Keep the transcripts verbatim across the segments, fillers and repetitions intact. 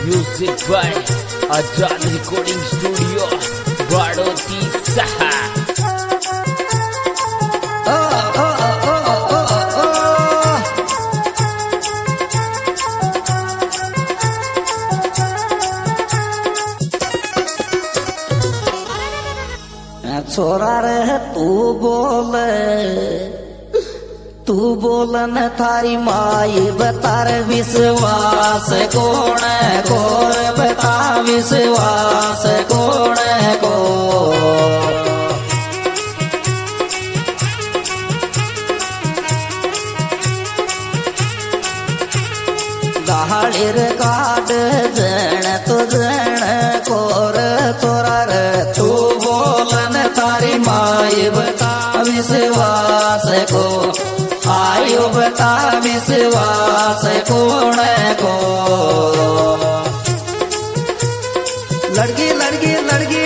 Music by Azad recording studio Badoti सहा। छोरा रे तू बोल तू बोल न थारी माई बतार विश्वास कौन कोर बता विश्वास कौन को दहाड़ीर काट जण तो जण कोर छोरा रे तू बोल न थारी माई बता विश्वास को आयो बता विश्वास कौन को लड़की लड़की लड़की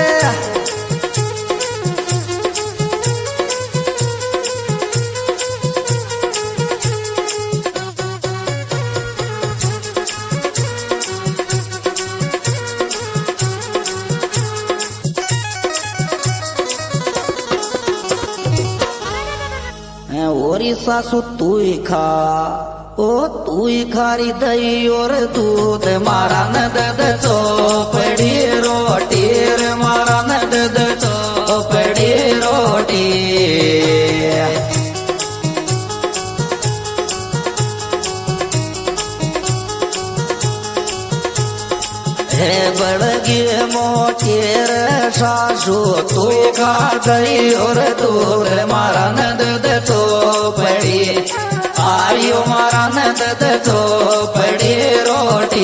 ओरी सासु तू ही खा ओ तू ही खारी दही और दूध मारा न दद चौपड़ी रोटी रे मारा न दद चौपड़ी रोटी हे बड़गी मोटी रे सासु तू खा दही और दूध मारा न दद चौपड़ी आयो मारा न दद चौपड़ी रोटी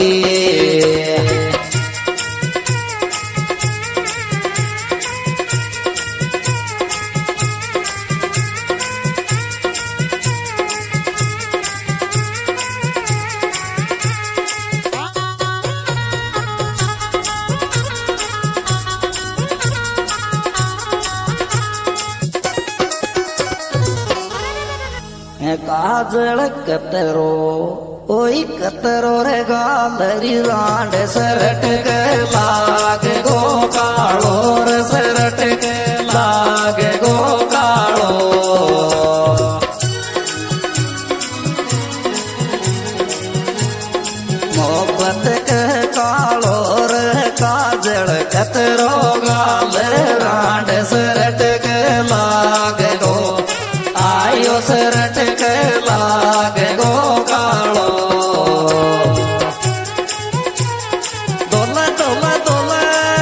काजल कतरो ओई कतरो रे गालरी रांड सरट के लाग गो कालो रे सरट के लाग गो कालो मोहब्बत के कालो रे काजल कतरो गाल रांड सरट के लाग गो आयो सरट के लाग गो कालो दोला दोला दोला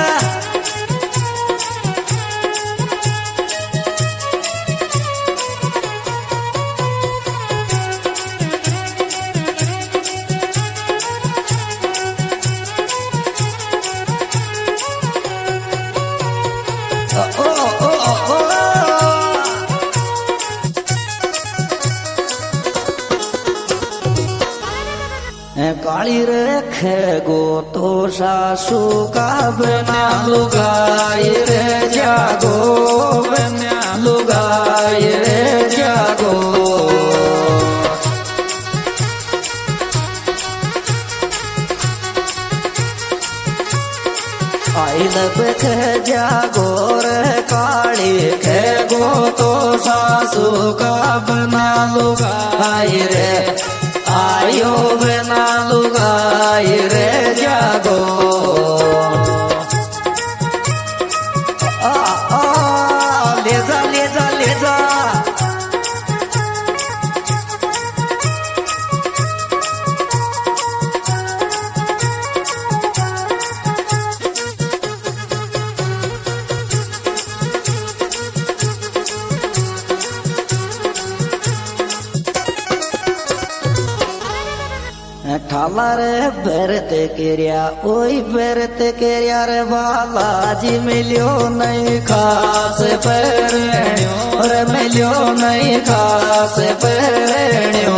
ओ ओ ओ ओ काली रखे गो तो सासू का बना लुगाई रे जागो बना लुगाई रे जागो आई लब खे जागो रे काली खे गो तो सासू का बना लुगाई रे आयो बना लुगाई रे जागो आ आ ले जा ले जा ले जा ठाला रे बेरते केरिया ओई बेरते केरिया रे बालाजी मिलियो नहीं खास पेरणियो रे मिलियो नहीं खास पेरणियो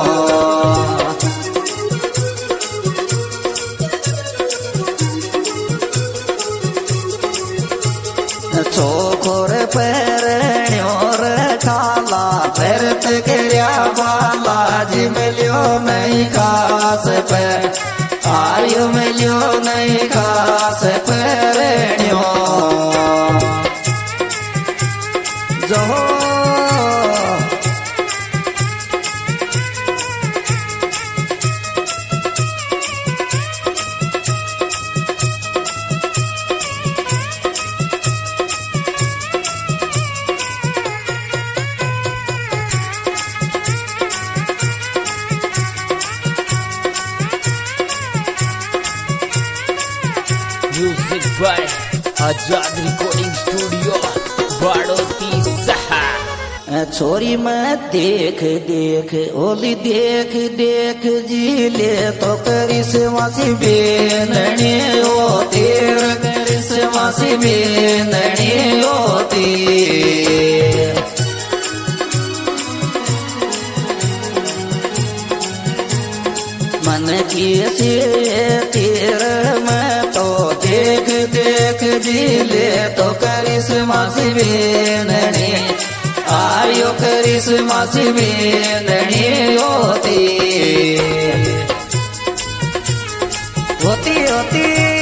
चोखोर पेरणियो रे ठाला बेरते केरिया बालाजी मिलियो नहीं खास पे आयो आयो मिलियो नहीं खास परण्यो जो music by Azad recording studio Badoti सहा। छोरी मैं देख देख ओली देख देख जी ले तो करिश्मा सी बेननी होती करिश्मा सी बेननी होती मन की से तीर में तो देख देख जी ले तो करिश्मा सी बेननी आयो करिश्मा सी बेननी होती होती होती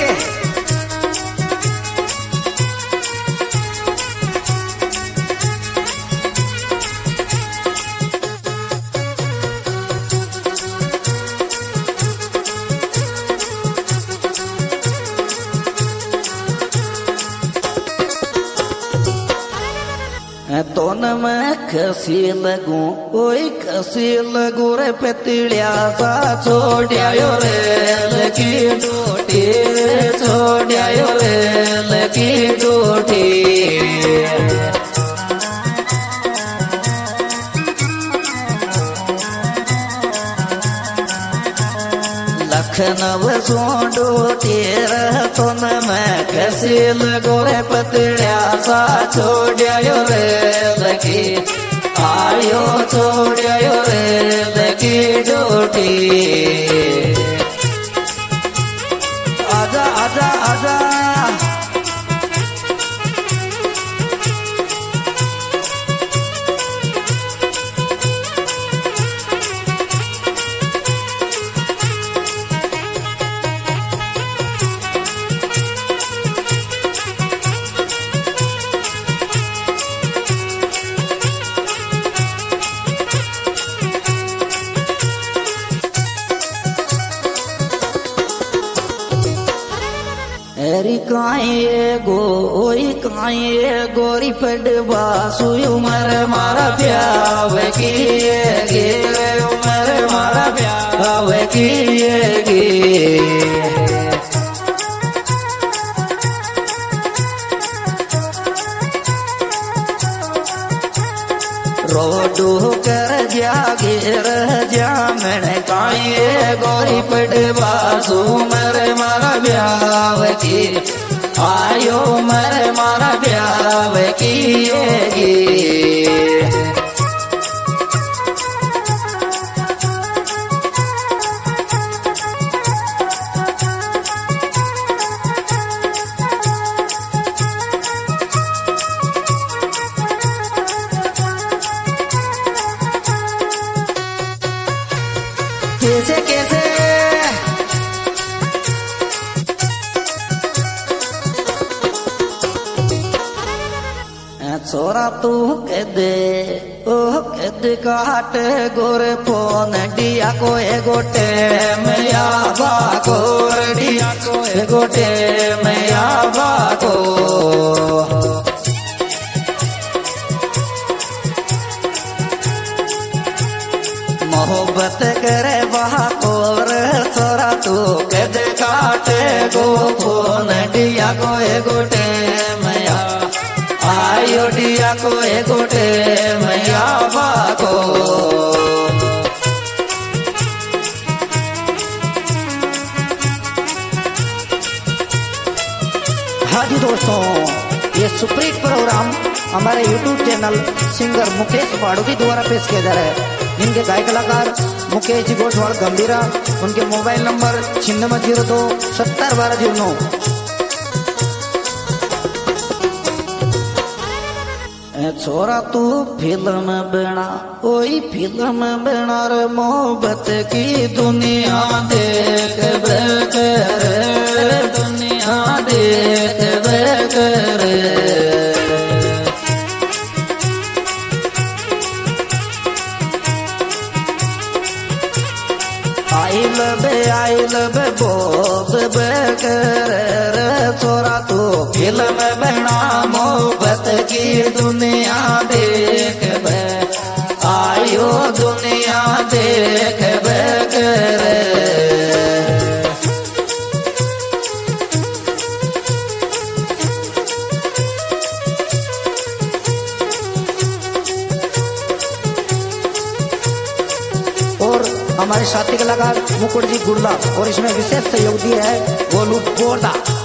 तो न मैं खसी लगू ओई खसी लगू रे पतिलिया सा छोड़िया रे लगी डोटी छोड़िया रे लगी डोटी लखनऊ सोडो तेरा तो न मैं कैसे लगो रे पतड़िया सा छोड़िया रे लगी आयो छोड़िया रे लगी डोटी आजा आजा आजा एरी काये गो ओई काये गोरी पड़वा सुई उमर मारा प्याव किए गे उमर मारा प्याव किए गे रोडू कर जागे रह जामण काये गोरी पड़वा सुमर मारा ब्याव की आयो मर मारा ब्याव किएगी कैसे कैसे छोरा तू कदे ओह कद काट गोरे फोन डिया को गोटे मैया बाको डिया को गोटे मैया बाको मोहब्बत करे बहाकोर छोरा तू कद काटे गो फोन डिया को गोटे मैया आयो डिया को गोटे मैया बाको हाँ जी दोस्तों, ये सुप्रीत प्रोग्राम हमारे YouTube channel singer Mukesh Badoti द्वारा पेश किया जा रहा है। इनके गायक कलाकार मुकेश जी गोठवाड़ गंभीरा, उनके मोबाइल नंबर छिन्नवे जीरो दो सत्तर बारह जीरो नौ। छोरा तू फिल्म बना ओई फिल्म बना रे मोहब्बत की दुनिया देख बैठ आइल बे आइल बे बोध बे कर छोरा तू फिल्म बना मोहब्बत की दुनिया देख बे आयो दुनिया देख बे कर हमारे साथी कलाकार मुकुट जी गुड़ला और इसमें विशेष सहयोग दिए है गोलू बोरदा।